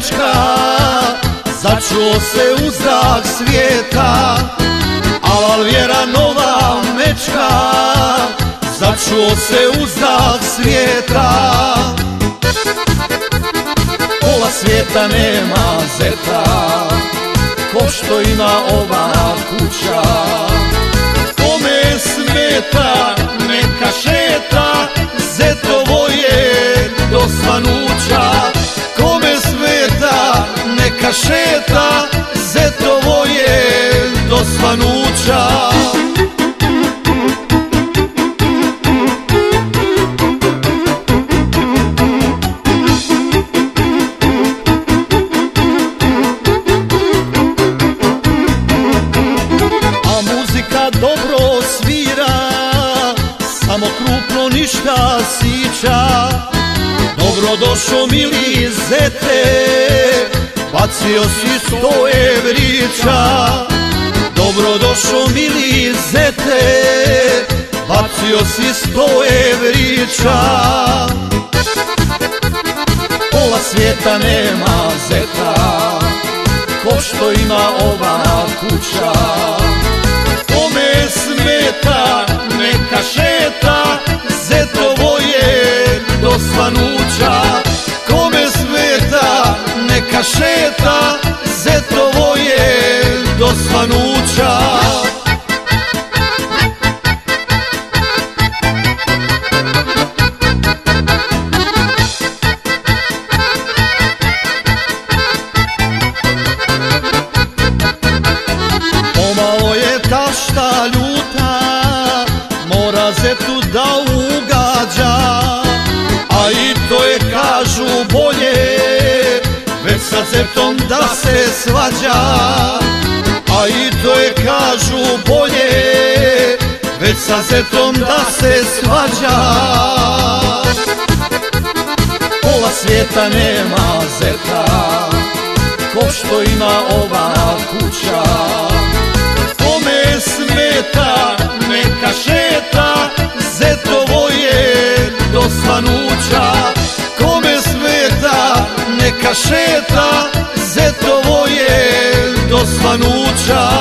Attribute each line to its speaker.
Speaker 1: mečka, začuo se uzdah svijeta. Alal vjera nova mečka, začuo se uzdah svijeta. Pola svijeta nema zeta, ko što ima ova kuća. Kome smeta neka šeta, zetovo je do svanuća. Kome smeta neka šeta, zetovo je do svanuća. Dobro svira, samo krupno ništa sića. Dobro došo mili zete, bacio si 100 evrića. Dobro došo mili zete, bacio si 100 evrića. Pola svijeta nema zeta, ko što ima ova kuća. Kome smeta neka šeta, zetovo je do svanuća. Kome smeta neka šeta, zetovo je do svanuća. Pomalo je tašta ljuta, mora zetu da ugađa. A i to je kažu bolje, već sa zetom da se svađa. A i to je kažu bolje, već sa zetom da se svađa. Pola svijeta nema zeta, ko što ima ova kuća. Kome smeta neka šeta, zetovo je do svanuća. Kome smeta neka šeta, zetovo je do svanuća.